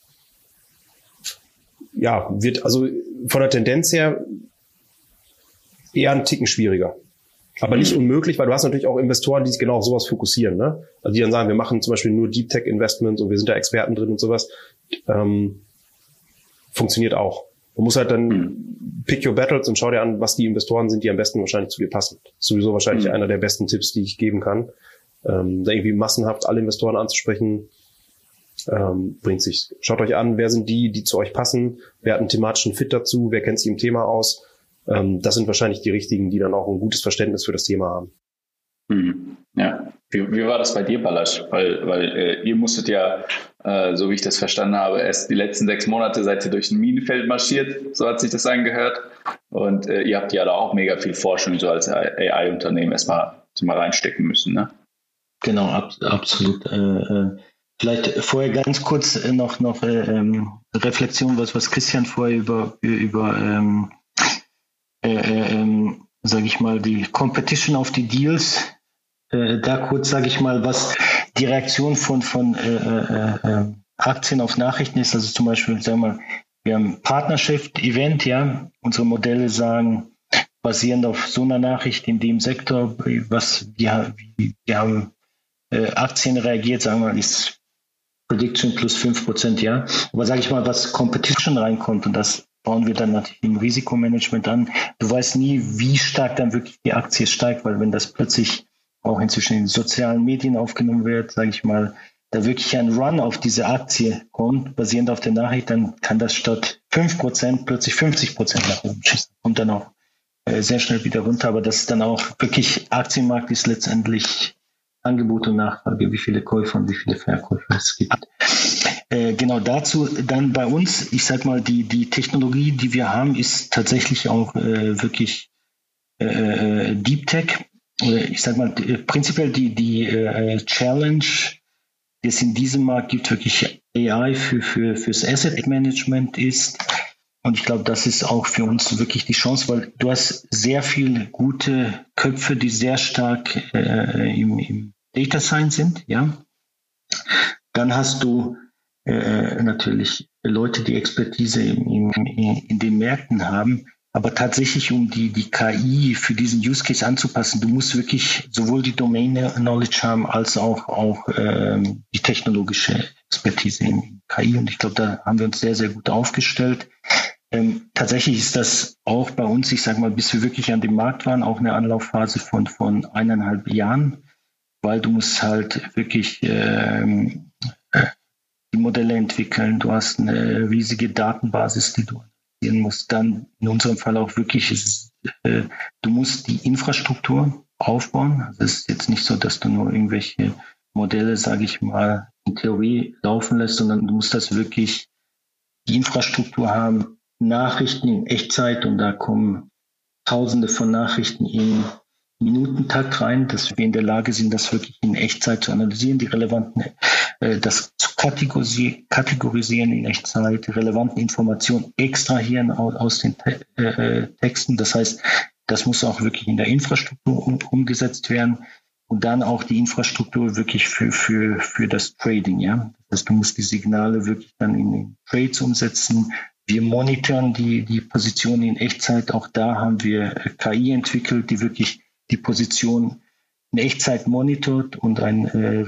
wird also von der Tendenz her eher einen Ticken schwieriger. Aber nicht unmöglich, weil du hast natürlich auch Investoren, die sich genau auf sowas fokussieren. Ne? Also die dann sagen, wir machen zum Beispiel nur Deep Tech Investments und wir sind da Experten drin und sowas. Funktioniert auch. Man muss halt dann pick your battles und schau dir an, was die Investoren sind, die am besten wahrscheinlich zu dir passen. Das ist sowieso wahrscheinlich einer der besten Tipps, die ich geben kann. Da irgendwie massenhaft alle Investoren anzusprechen, bringt sich. Schaut euch an, wer sind die zu euch passen, wer hat einen thematischen Fit dazu, wer kennt sich im Thema aus. Das sind wahrscheinlich die richtigen, die dann auch ein gutes Verständnis für das Thema haben. Ja. Wie war das bei dir, Balázs? Weil ihr musstet ja, so wie ich das verstanden habe, erst die letzten 6 Monate seid ihr durch ein Minenfeld marschiert, so hat sich das angehört. Und ihr habt ja da auch mega viel Forschung so als AI-Unternehmen erstmal reinstecken müssen, ne? Genau, absolut. Vielleicht vorher ganz kurz noch Reflexion, was Christian vorher über sage ich mal, die Competition auf die Deals, da kurz, sage ich mal, was die Reaktion von Aktien auf Nachrichten ist. Also zum Beispiel, sagen wir mal, wir haben Partnershift-Event, ja, unsere Modelle sagen, basierend auf so einer Nachricht in dem Sektor, wie haben Aktien reagiert, sagen wir mal, ist Prediction plus 5%, ja. Aber sage ich mal, was Competition reinkommt, und das bauen wir dann natürlich im Risikomanagement an. Du weißt nie, wie stark dann wirklich die Aktie steigt, weil wenn das plötzlich auch inzwischen in den sozialen Medien aufgenommen wird, sage ich mal, da wirklich ein Run auf diese Aktie kommt, basierend auf der Nachricht, dann kann das statt 5% plötzlich 50% nach oben schießen. Kommt dann auch sehr schnell wieder runter. Aber das ist dann auch wirklich, Aktienmarkt ist letztendlich Angebot und Nachfrage, wie viele Käufer und wie viele Verkäufer es gibt. Genau dazu dann bei uns, ich sag mal, die Technologie, die wir haben, ist tatsächlich auch wirklich Deep Tech. Oder ich sag mal, prinzipiell die Challenge, die es in diesem Markt gibt, wirklich AI fürs Asset Management ist. Und ich glaube, das ist auch für uns wirklich die Chance, weil du hast sehr viele gute Köpfe, die sehr stark im Data Science sind, ja. Dann hast du natürlich Leute, die Expertise in den Märkten haben. Aber tatsächlich, um die KI für diesen Use Case anzupassen, du musst wirklich sowohl die Domain Knowledge haben, als auch die technologische Expertise in KI. Und ich glaube, da haben wir uns sehr, sehr gut aufgestellt. Tatsächlich ist das auch bei uns, ich sage mal, bis wir wirklich an dem Markt waren, auch eine Anlaufphase von 1,5 Jahren, weil du musst halt wirklich die Modelle entwickeln. Du hast eine riesige Datenbasis, die du musst. Dann in unserem Fall auch wirklich, du musst die Infrastruktur aufbauen. Also es ist jetzt nicht so, dass du nur irgendwelche Modelle, sage ich mal, in Theorie laufen lässt, sondern du musst das wirklich, die Infrastruktur haben, Nachrichten in Echtzeit, und da kommen Tausende von Nachrichten in Minutentakt rein, dass wir in der Lage sind, das wirklich in Echtzeit zu analysieren, die relevanten, das zu kategorisieren in Echtzeit, die relevanten Informationen extrahieren aus den Texten. Das heißt, das muss auch wirklich in der Infrastruktur umgesetzt werden, und dann auch die Infrastruktur wirklich für das Trading. Ja, das heißt, du musst die Signale wirklich dann in Trades umsetzen. Wir monitoren die Positionen in Echtzeit. Auch da haben wir KI entwickelt, die wirklich die Position in Echtzeit monitort und ein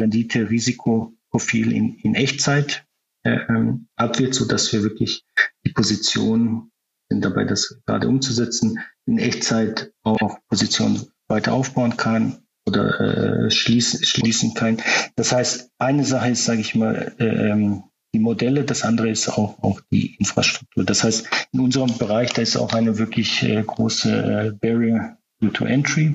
Rendite-Risikoprofil in Echtzeit abwählt, sodass wir wirklich die Position, sind dabei, das gerade umzusetzen, in Echtzeit auch Positionen weiter aufbauen kann oder schließen kann. Das heißt, eine Sache ist, sage ich mal, die Modelle, das andere ist auch die Infrastruktur. Das heißt, in unserem Bereich, da ist auch eine wirklich große Barrier to Entry.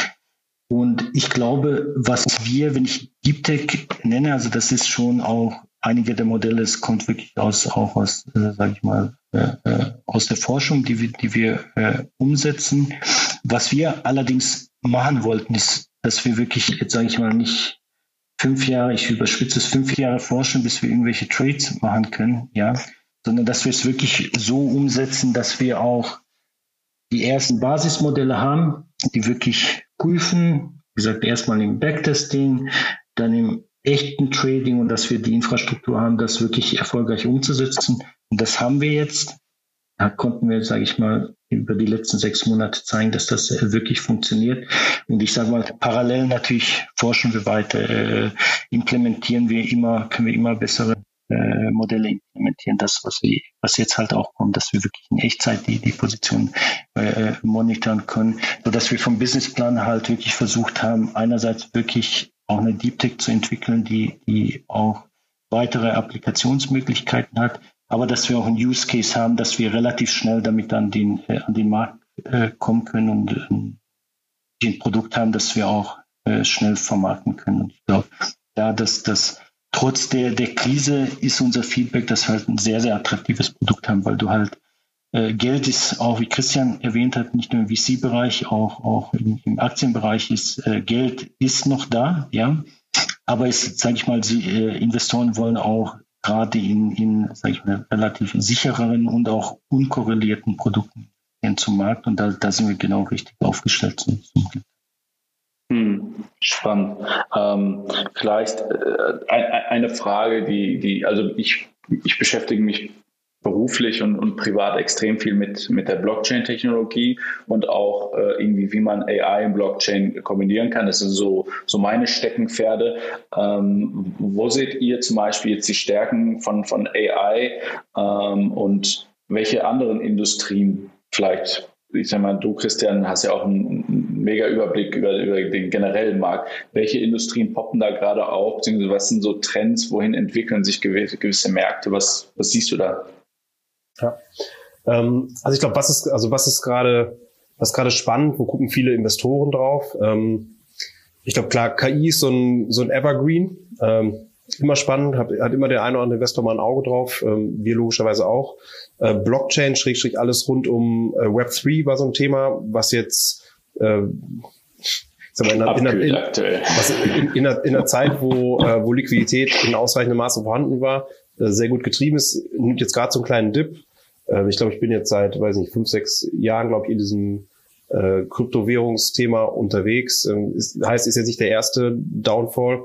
Und ich glaube, was wir, wenn ich Deep Tech nenne, also das ist schon auch, einige der Modelle, es kommt wirklich aus sage ich mal, aus der Forschung, die wir umsetzen. Was wir allerdings machen wollten, ist, dass wir wirklich, jetzt sage ich mal, nicht 5 Jahre, ich überspitze es, 5 Jahre forschen, bis wir irgendwelche Trades machen können, ja, sondern dass wir es wirklich so umsetzen, dass wir auch die ersten Basismodelle haben, die wirklich prüfen, wie gesagt, erstmal im Backtesting, dann im echten Trading, und dass wir die Infrastruktur haben, das wirklich erfolgreich umzusetzen. Und das haben wir jetzt. Da konnten wir, sage ich mal, über die letzten 6 Monate zeigen, dass das wirklich funktioniert. Und ich sage mal, parallel natürlich forschen wir weiter, können wir immer bessere Modelle implementieren. Das, was jetzt halt auch kommt, dass wir wirklich in Echtzeit die Position monitoren können, sodass wir vom Businessplan halt wirklich versucht haben, einerseits wirklich auch eine Deep Tech zu entwickeln, die auch weitere Applikationsmöglichkeiten hat, aber dass wir auch einen Use Case haben, dass wir relativ schnell damit an den Markt kommen können und ein Produkt haben, das wir auch schnell vermarkten können. Und ich glaube, das trotz der Krise ist unser Feedback, dass wir halt ein sehr, sehr attraktives Produkt haben, weil du halt Geld ist, auch wie Christian erwähnt hat, nicht nur im VC-Bereich, auch im Aktienbereich Geld ist noch da, ja. Aber sage ich mal, Investoren wollen auch gerade in sage ich mal, relativ sichereren und auch unkorrelierten Produkten zum Markt, und da sind wir genau richtig aufgestellt zum Glück. Spannend. Vielleicht eine Frage, also ich beschäftige mich beruflich und privat extrem viel mit der Blockchain-Technologie und auch irgendwie, wie man AI und Blockchain kombinieren kann. Das sind so meine Steckenpferde. Wo seht ihr zum Beispiel jetzt die Stärken von AI und welche anderen Industrien vielleicht? Ich sag mal, du, Christian, hast ja auch einen mega Überblick über den generellen Markt. Welche Industrien poppen da gerade auf? Beziehungsweise was sind so Trends? Wohin entwickeln sich gewisse Märkte? Was siehst du da? Ja. Also ich glaube, was ist gerade spannend? Wo gucken viele Investoren drauf? Ich glaube, klar, KI ist so ein Evergreen. Immer spannend, hat immer der eine oder andere Investor mal ein Auge drauf, wir logischerweise auch. Blockchain, / alles rund um Web3 war so ein Thema, was jetzt in der Zeit, wo Liquidität in ausreichendem Maße vorhanden war, sehr gut getrieben ist, nimmt jetzt gerade so einen kleinen Dip. Ich glaube, ich bin jetzt seit, 5, 6 Jahren, glaube ich, in diesem Kryptowährungsthema unterwegs. Ist jetzt nicht der erste Downfall.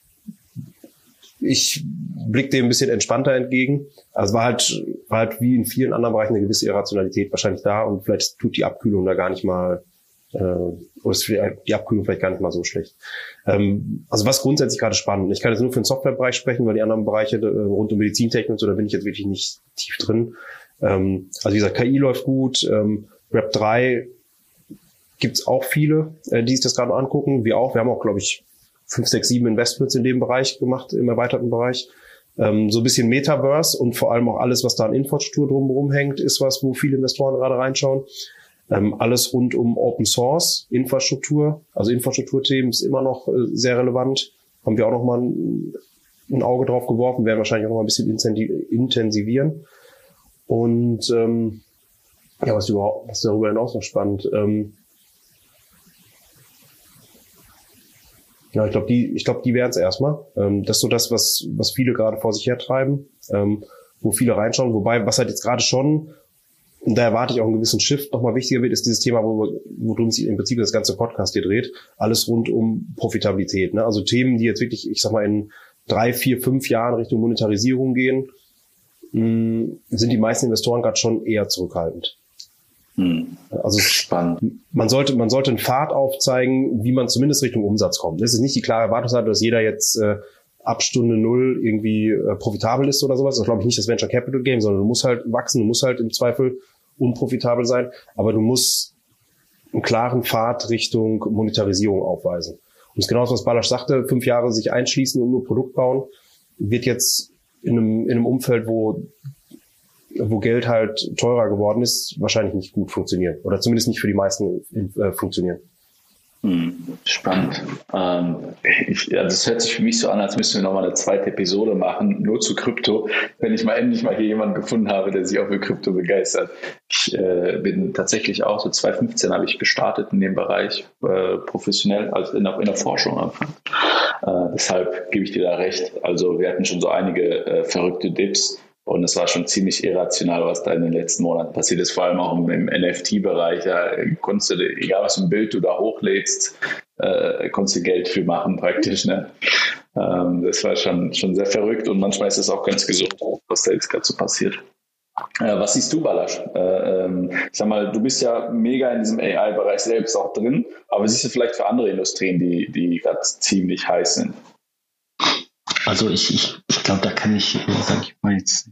Ich blicke dem ein bisschen entspannter entgegen. Also war halt wie in vielen anderen Bereichen eine gewisse Irrationalität wahrscheinlich da und vielleicht tut die Abkühlung da gar nicht mal, oder ist die Abkühlung vielleicht gar nicht mal so schlecht. Also was grundsätzlich gerade spannend. Ich kann jetzt nur für den Softwarebereich sprechen, weil die anderen Bereiche rund um Medizintechnik und so, da bin ich jetzt wirklich nicht tief drin. Also wie gesagt, KI läuft gut, Web3 gibt's auch viele, die sich das gerade angucken. Wir haben auch, glaube ich, 5, 6, 7 Investments in dem Bereich gemacht, im erweiterten Bereich. So ein bisschen Metaverse und vor allem auch alles, was da an Infrastruktur drumherum hängt, ist was, wo viele Investoren gerade reinschauen. Alles rund um Open Source, Infrastruktur, also Infrastrukturthemen ist immer noch sehr relevant. Haben wir auch noch mal ein Auge drauf geworfen, werden wahrscheinlich auch noch mal ein bisschen intensivieren. Und was darüber hinaus noch spannend. Ja, ich glaube, die wären es erstmal. Das ist so das, was viele gerade vor sich hertreiben, wo viele reinschauen. Wobei, was halt jetzt gerade schon, und da erwarte ich auch einen gewissen Shift, nochmal wichtiger wird, ist dieses Thema, worum sich im Prinzip das ganze Podcast hier dreht. Alles rund um Profitabilität. Ne? Also Themen, die jetzt wirklich, ich sag mal, in 3, 4, 5 Jahren Richtung Monetarisierung gehen, sind die meisten Investoren gerade schon eher zurückhaltend. Also spannend. Man sollte einen Pfad aufzeigen, wie man zumindest Richtung Umsatz kommt. Das ist nicht die klare Erwartungshaltung, dass jeder jetzt ab Stunde 0 irgendwie profitabel ist oder sowas. Das ist, glaube ich, nicht das Venture Capital Game, sondern du musst halt wachsen, du musst halt im Zweifel unprofitabel sein, aber du musst einen klaren Pfad Richtung Monetarisierung aufweisen. Und das ist genau das, was Balázs sagte, 5 Jahre sich einschließen und nur Produkt bauen, wird jetzt in einem Umfeld, wo Geld halt teurer geworden ist, wahrscheinlich nicht gut funktionieren. Oder zumindest nicht für die meisten funktionieren. Spannend. Das hört sich für mich so an, als müssten wir nochmal eine zweite Episode machen, nur zu Krypto, wenn ich mal endlich mal hier jemanden gefunden habe, der sich auch für Krypto begeistert. Ich bin tatsächlich auch, so 2015 habe ich gestartet in dem Bereich, professionell, also in der Forschung anfangen. Deshalb gebe ich dir da recht. Also wir hatten schon so einige verrückte Dips. Und es war schon ziemlich irrational, was da in den letzten Monaten passiert ist, vor allem auch im NFT-Bereich. Da konntest du, egal was für ein Bild du da hochlädst, konntest du Geld für machen praktisch. Ne? Das war schon sehr verrückt und manchmal ist es auch ganz gesund, was da jetzt gerade so passiert. Was siehst du, Balázs? Ich sag mal, du bist ja mega in diesem AI-Bereich selbst auch drin, aber siehst du vielleicht für andere Industrien, die gerade ziemlich heiß sind? Also ich glaube, da kann ich, sage ich mal jetzt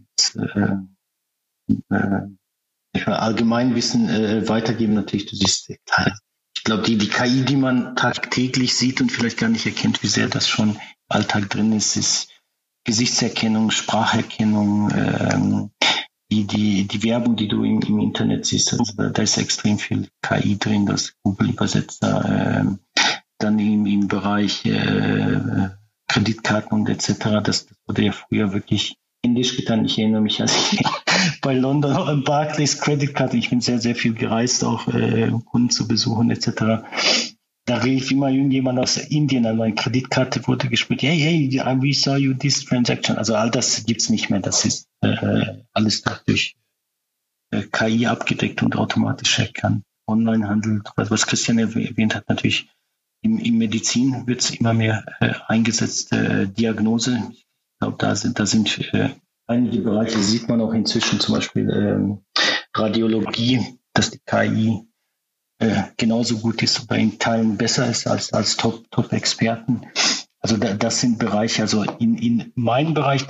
Allgemeinwissen weitergeben. Natürlich, du siehst, ich glaube, die KI, die man tagtäglich sieht und vielleicht gar nicht erkennt, wie sehr das schon im Alltag drin ist Gesichtserkennung, Spracherkennung, die Werbung, die du im Internet siehst. Also da ist extrem viel KI drin, das Google-Übersetzer, dann im Bereich Kreditkarten und etc. Das wurde ja früher wirklich händisch getan. Ich erinnere mich, als ich bei London Barclays Kreditkarte, ich bin sehr, sehr viel gereist, auch Kunden zu besuchen etc. Da rief immer irgendjemand aus Indien an, meine Kreditkarte wurde gespielt. Hey, we saw you this transaction. Also all das gibt's nicht mehr. Das ist alles durch KI abgedeckt und automatisch erkannt. Onlinehandel, was Christian erwähnt hat, natürlich in Medizin wird es immer mehr eingesetzt, Diagnose. Ich glaube, da sind einige Bereiche, sieht man auch inzwischen, zum Beispiel Radiologie, dass die KI genauso gut ist oder in Teilen besser ist als Top-Experten. Also das sind Bereiche, also in meinem Bereich,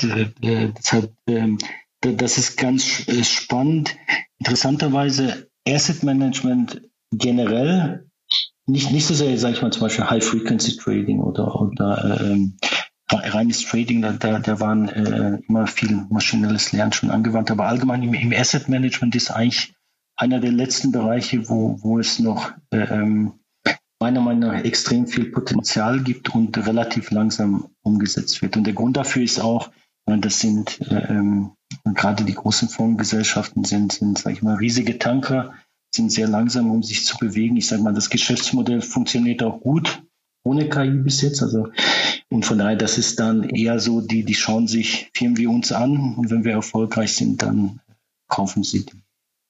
das ist ganz spannend. Interessanterweise Asset Management generell, nicht so sehr, sage ich mal, zum Beispiel High-Frequency-Trading oder reines Trading, da waren immer viel maschinelles Lernen schon angewandt, aber allgemein im Asset-Management ist eigentlich einer der letzten Bereiche, wo es noch meiner Meinung nach extrem viel Potenzial gibt und relativ langsam umgesetzt wird. Und der Grund dafür ist auch, das sind gerade die großen Fondsgesellschaften sind, sage ich mal, riesige Tanker, sind sehr langsam, um sich zu bewegen. Ich sage mal, das Geschäftsmodell funktioniert auch gut ohne KI bis jetzt. Also und von daher, das ist dann eher so, die schauen sich Firmen wie uns an und wenn wir erfolgreich sind, dann kaufen sie die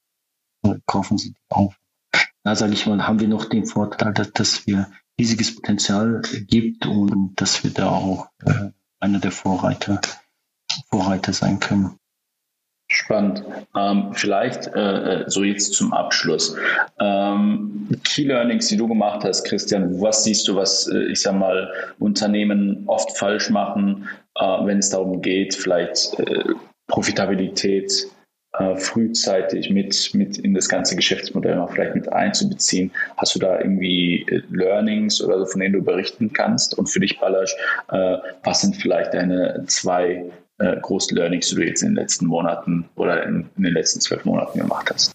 auf. Da sage ich mal, haben wir noch den Vorteil, dass wir riesiges Potenzial gibt und dass wir da auch einer der Vorreiter sein können. Spannend. Vielleicht so jetzt zum Abschluss. Key Learnings, die du gemacht hast, Christian, was siehst du, was, ich sag mal, Unternehmen oft falsch machen, wenn es darum geht, vielleicht Profitabilität frühzeitig mit in das ganze Geschäftsmodell noch vielleicht mit einzubeziehen? Hast du da irgendwie Learnings oder so, von denen du berichten kannst? Und für dich, Balazs, was sind vielleicht deine 2 großen Learnings, die du jetzt in den letzten Monaten oder in den letzten 12 Monaten gemacht hast?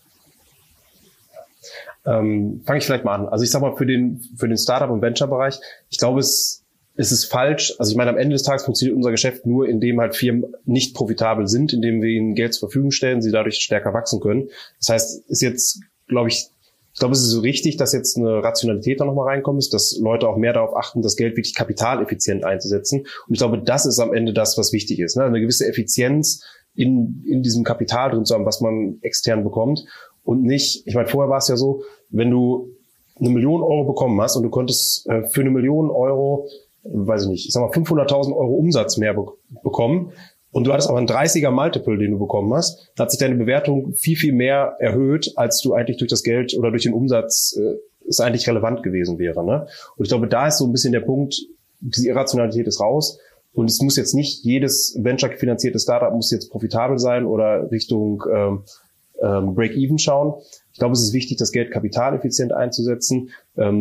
Fange ich vielleicht mal an. Also ich sag mal, für den Startup- und Venture-Bereich, ich glaube, es ist falsch. Also ich meine, am Ende des Tages funktioniert unser Geschäft nur, indem halt Firmen nicht profitabel sind, indem wir ihnen Geld zur Verfügung stellen, sie dadurch stärker wachsen können. Das heißt, ist jetzt, glaube ich glaube, es ist so richtig, dass jetzt eine Rationalität da nochmal reinkommt, ist, dass Leute auch mehr darauf achten, das Geld wirklich kapitaleffizient einzusetzen. Und ich glaube, das ist am Ende das, was wichtig ist. Ne? Eine gewisse Effizienz in diesem Kapital drin zu haben, was man extern bekommt. Und nicht, ich meine, vorher war es ja so, wenn du 1 Million Euro bekommen hast und du konntest für 1 Million Euro, weiß ich nicht, ich sag mal 500.000 Euro Umsatz mehr bekommen und du hattest aber einen 30er Multiple, den du bekommen hast, da hat sich deine Bewertung viel, viel mehr erhöht, als du eigentlich durch das Geld oder durch den Umsatz es eigentlich relevant gewesen wäre. Ne? Und ich glaube, da ist so ein bisschen der Punkt, die Irrationalität ist raus und es muss jetzt nicht jedes venture-finanzierte Startup muss jetzt profitabel sein oder Richtung Break-Even schauen. Ich glaube, es ist wichtig, das Geld kapitaleffizient einzusetzen,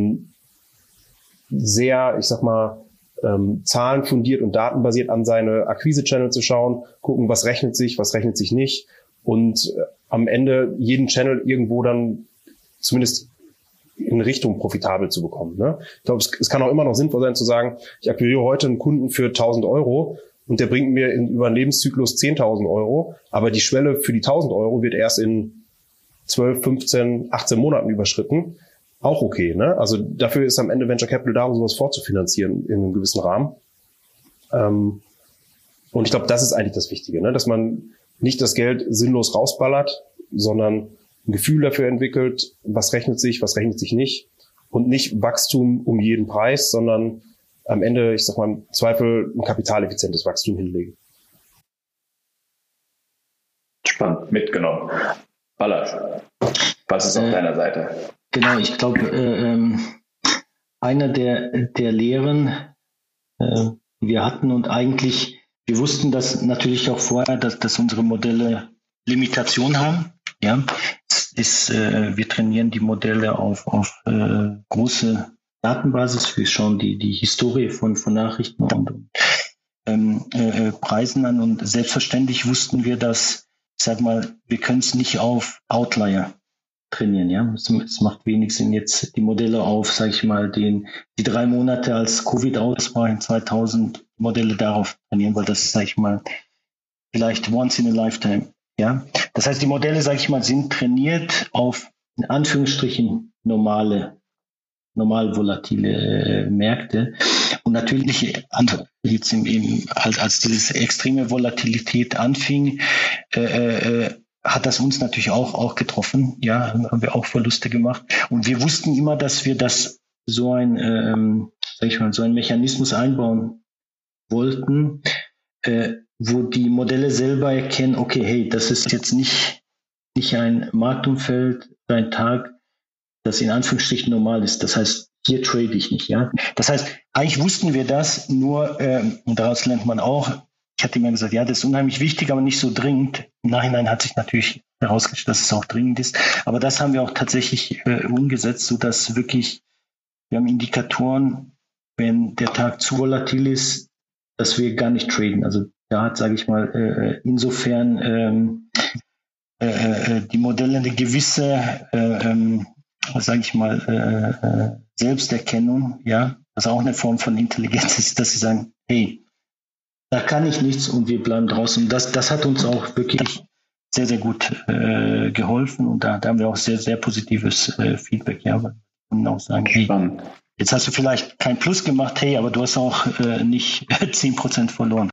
sehr, ich sag mal, zahlenfundiert und datenbasiert an seine Akquise-Channel zu schauen, gucken, was rechnet sich nicht und am Ende jeden Channel irgendwo dann zumindest in Richtung profitabel zu bekommen. Ne? Ich glaube, es kann auch immer noch sinnvoll sein zu sagen, ich akquiriere heute einen Kunden für 1.000 Euro und der bringt mir über einen Lebenszyklus 10.000 Euro, aber die Schwelle für die 1.000 Euro wird erst in 12, 15, 18 Monaten überschritten. Auch okay, ne? Also dafür ist am Ende Venture Capital da, um sowas vorzufinanzieren in einem gewissen Rahmen. Und ich glaube, das ist eigentlich das Wichtige, ne? Dass man nicht das Geld sinnlos rausballert, sondern ein Gefühl dafür entwickelt, was rechnet sich nicht und nicht Wachstum um jeden Preis, sondern am Ende, ich sag mal, im Zweifel ein kapitaleffizientes Wachstum hinlegen. Spannend, mitgenommen. Balazs, was ist auf deiner Seite? Genau, ich glaube, einer der Lehren, die wir hatten und eigentlich, wir wussten das natürlich auch vorher, dass unsere Modelle Limitationen haben. Ja, wir trainieren die Modelle auf große Datenbasis. Wir schauen die Historie von Nachrichten und Preisen an und selbstverständlich wussten wir, dass, ich sag mal, wir können es nicht auf Outlier trainieren, ja. Es macht wenig Sinn, jetzt die Modelle auf, sage ich mal, die 3 Monate als Covid ausbrach in 2000 Modelle darauf trainieren, weil das, sage ich mal, vielleicht once in a lifetime, ja. Das heißt, die Modelle, sage ich mal, sind trainiert auf, in Anführungsstrichen, normal volatile Märkte. Und natürlich, jetzt als diese extreme Volatilität anfing, hat das uns natürlich auch getroffen. Ja, haben wir auch Verluste gemacht. Und wir wussten immer, dass wir das so ein Mechanismus einbauen wollten, wo die Modelle selber erkennen, okay, hey, das ist jetzt nicht ein Marktumfeld, ein Tag, das in Anführungsstrichen normal ist. Das heißt, hier trade ich nicht. Ja, das heißt, eigentlich wussten wir das, nur und daraus lernt man auch. Ich hatte immer gesagt, ja, das ist unheimlich wichtig, aber nicht so dringend. Im Nachhinein hat sich natürlich herausgestellt, dass es auch dringend ist. Aber das haben wir auch tatsächlich umgesetzt, sodass wirklich, wir haben Indikatoren, wenn der Tag zu volatil ist, dass wir gar nicht traden. Also da hat, sage ich mal, insofern die Modelle eine gewisse, Selbsterkennung, ja, was auch eine Form von Intelligenz ist, dass sie sagen, hey, da kann ich nichts und wir bleiben draußen. Das hat uns auch wirklich sehr, sehr gut geholfen und da haben wir auch sehr, sehr positives Feedback, ja, weil wir können auch sagen, hey, jetzt hast du vielleicht kein Plus gemacht, hey, aber du hast auch nicht 10% verloren.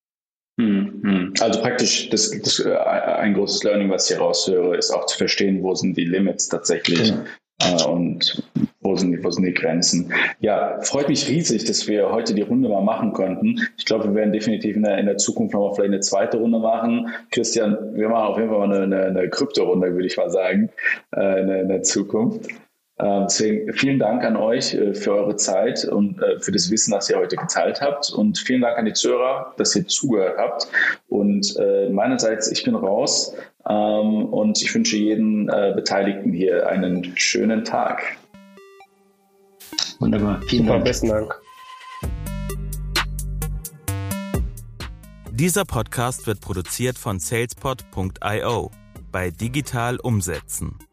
Also praktisch ein großes Learning, was ich hier raushöre, ist auch zu verstehen, wo sind die Limits tatsächlich und wo sind die Grenzen. Ja, freut mich riesig, dass wir heute die Runde mal machen konnten. Ich glaube, wir werden definitiv in der Zukunft noch mal vielleicht eine zweite Runde machen. Christian, wir machen auf jeden Fall mal eine Krypto-Runde, würde ich mal sagen, in der Zukunft. Deswegen vielen Dank an euch für eure Zeit und für das Wissen, das ihr heute geteilt habt. Und vielen Dank an die Zuhörer, dass ihr zugehört habt. Und meinerseits, ich bin raus und ich wünsche jeden Beteiligten hier einen schönen Tag. Wunderbar. Vielen Dank. Besten Dank. Dieser Podcast wird produziert von salespod.io bei Digital Umsetzen.